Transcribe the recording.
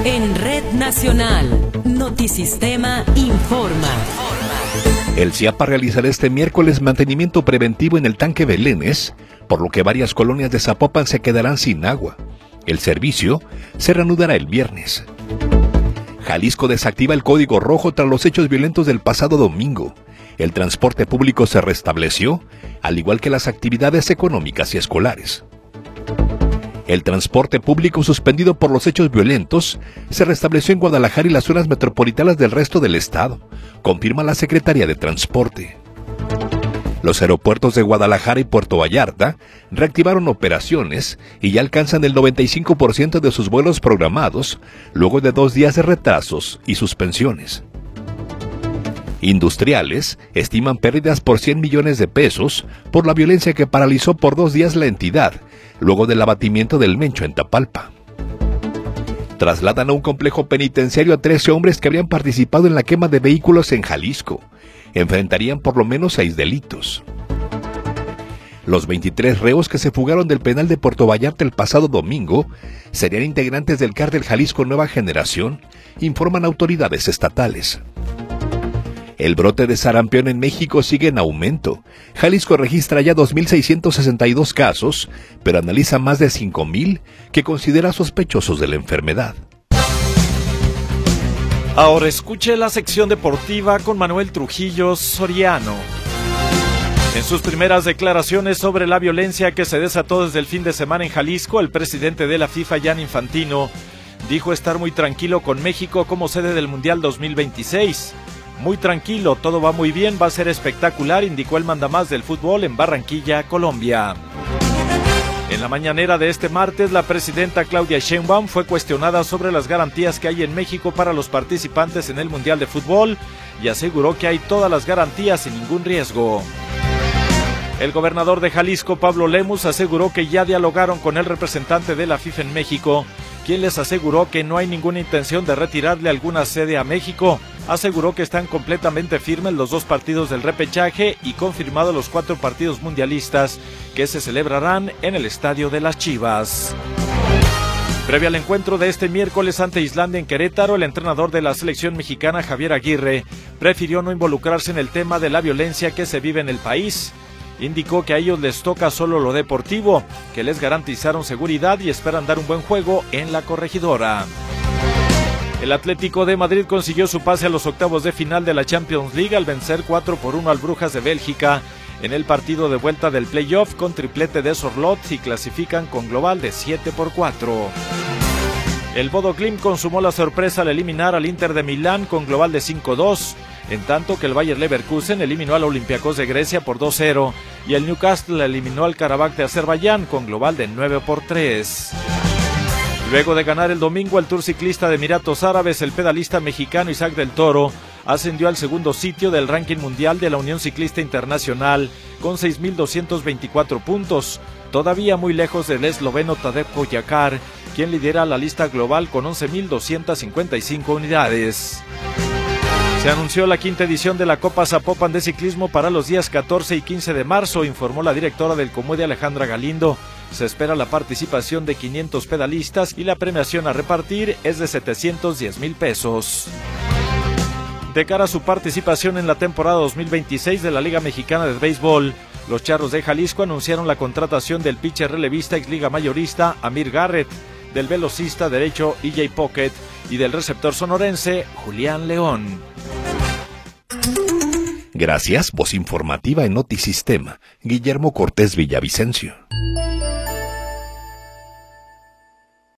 En Red Nacional, Notisistema informa. El CIAPA realizará este miércoles mantenimiento preventivo en el tanque Belénes, por lo que varias colonias de Zapopan se quedarán sin agua. El servicio se reanudará el viernes. Jalisco desactiva el código rojo tras los hechos violentos del pasado domingo. El transporte público se restableció, al igual que las actividades económicas y escolares. El transporte público suspendido por los hechos violentos se restableció en Guadalajara y las zonas metropolitanas del resto del estado, confirma la Secretaría de Transporte. Los aeropuertos de Guadalajara y Puerto Vallarta reactivaron operaciones y ya alcanzan el 95% de sus vuelos programados, luego de 2 días de retrasos y suspensiones. Industriales estiman pérdidas por 100 millones de pesos por la violencia que paralizó por 2 días la entidad, luego del abatimiento del Mencho en Tapalpa. Trasladan a un complejo penitenciario a 13 hombres que habrían participado en la quema de vehículos en Jalisco. Enfrentarían por lo menos 6 delitos. Los 23 reos que se fugaron del penal de Puerto Vallarta el pasado domingo serían integrantes del cártel Jalisco Nueva Generación, informan autoridades estatales. El brote de sarampión en México sigue en aumento. Jalisco registra ya 2.662 casos, pero analiza más de 5.000 que considera sospechosos de la enfermedad. Ahora escuche la sección deportiva con Manuel Trujillo Soriano. En sus primeras declaraciones sobre la violencia que se desató desde el fin de semana en Jalisco, el presidente de la FIFA, Gianni Infantino, dijo estar muy tranquilo con México como sede del Mundial 2026. Muy tranquilo, todo va muy bien, va a ser espectacular, indicó el mandamás del fútbol en Barranquilla, Colombia. En la mañanera de este martes, la presidenta Claudia Sheinbaum fue cuestionada sobre las garantías que hay en México para los participantes en el Mundial de Fútbol y aseguró que hay todas las garantías sin ningún riesgo. El gobernador de Jalisco, Pablo Lemus, aseguró que ya dialogaron con el representante de la FIFA en México, quien les aseguró que no hay ninguna intención de retirarle alguna sede a México. Aseguró que están completamente firmes los 2 partidos del repechaje y confirmado los 4 partidos mundialistas que se celebrarán en el Estadio de las Chivas. Previo al encuentro de este miércoles ante Islandia en Querétaro, el entrenador de la selección mexicana, Javier Aguirre, prefirió no involucrarse en el tema de la violencia que se vive en el país. Indicó que a ellos les toca solo lo deportivo, que les garantizaron seguridad y esperan dar un buen juego en la Corregidora. El Atlético de Madrid consiguió su pase a los octavos de final de la Champions League al vencer 4-1 al Brujas de Bélgica en el partido de vuelta del playoff con triplete de Sorlot y clasifican con global de 7-4. El Bodo Glimt consumó la sorpresa al eliminar al Inter de Milán con global de 5-2, en tanto que el Bayer Leverkusen eliminó al Olympiacos de Grecia por 2-0 y el Newcastle eliminó al Karabakh de Azerbaiyán con global de 9-3. Luego de ganar el domingo el Tour Ciclista de Emiratos Árabes, el pedalista mexicano Isaac del Toro ascendió al segundo sitio del ranking mundial de la Unión Ciclista Internacional con 6.224 puntos, todavía muy lejos del esloveno Tadej Pogačar, quien lidera la lista global con 11.255 unidades. Se anunció la 5ª edición de la Copa Zapopan de Ciclismo para los días 14 y 15 de marzo, informó la directora del COMUDE, Alejandra Galindo. Se espera la participación de 500 pedalistas y la premiación a repartir es de 710,000 pesos. De cara a su participación en la temporada 2026 de la Liga Mexicana de Béisbol, los Charros de Jalisco anunciaron la contratación del pitcher relevista ex Liga Mayorista Amir Garrett, del velocista derecho E.J. Pocket y del receptor sonorense Julián León. Gracias, voz informativa en Notisistema, Guillermo Cortés Villavicencio.